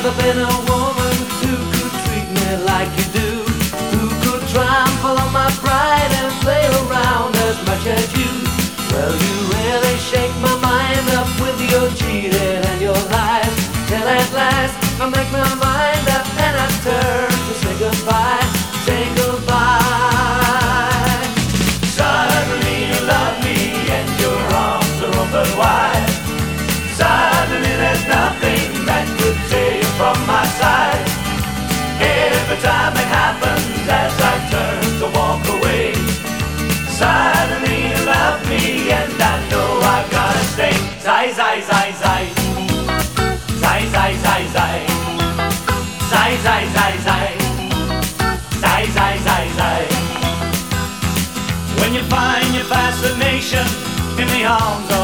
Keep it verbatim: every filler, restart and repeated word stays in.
never been a woman who could treat me like you do, who could trample on my pride and play around as much as you. Well, you really shake my mind up with your cheating and your lies, till at last I make my mind up and I turn to say goodbye, say goodbye. Suddenly you love me and your arms are open wide. Suddenly there's nothing that could tear you from my side. Every time it happens as I turn to walk away, suddenly you love me and I know I gotta stay. Zai, zai, zai, zai. Zai, zai, zai, zai. Zai, zai, zai, zai. Zai, zai, zai, zai. When you find your fascination in the arms of